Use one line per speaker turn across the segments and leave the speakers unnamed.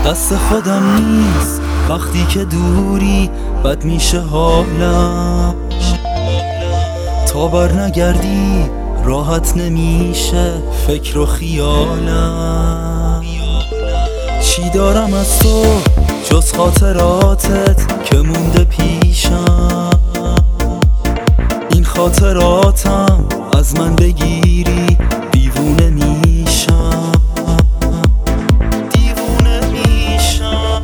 دست خودم نیست وقتی که دوری بد میشه حالم، تا بر نگردی راحت نمیشه فکر و خیالم. چی دارم از تو جز خاطراتت که مونده پیشم، این خاطراتم از من بگیری دیوونه میشم، دیوونه میشم.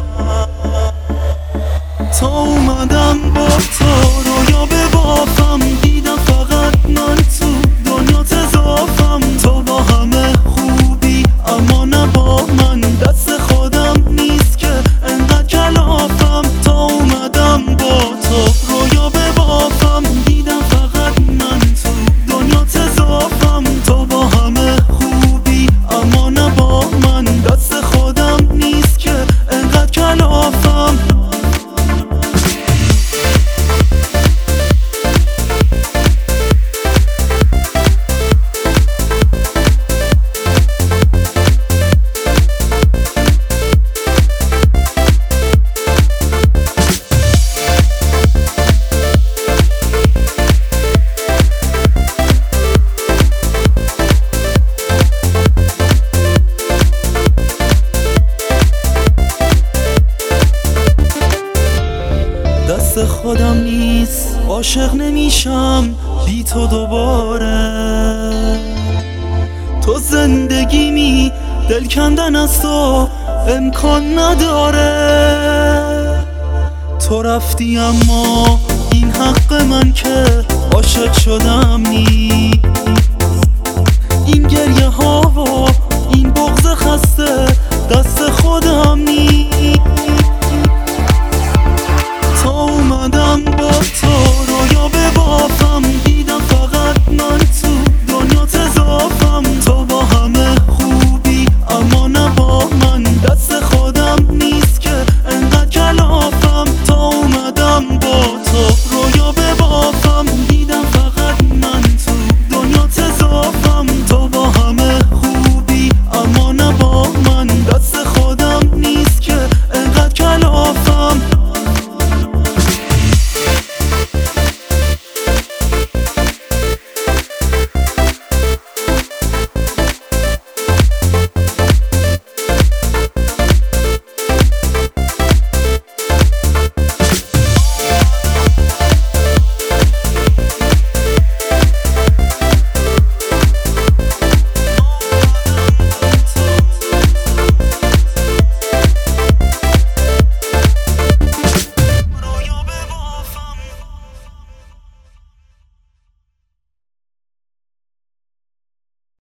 تا اومدم با تو رویا ببافم، دیدم فقط من تو دنیا تضافم. تو با همه خوبی اما نه با من، دست خودم نیست که انقدر کلافم. تا اومدم با تو رویا ببافم، دیدم فقط من تو دنیا تضافم. تو با همه خوبی اما نه با من، دست خودم نیست که انقدر کلافم. دست خودم نیست عاشق نمیشم بی تو دوباره. تو زندگیمی دل کندن از تو امکان نداره. تو رفتی اما این حق من که عاشق شدم نیست. این گریه ها و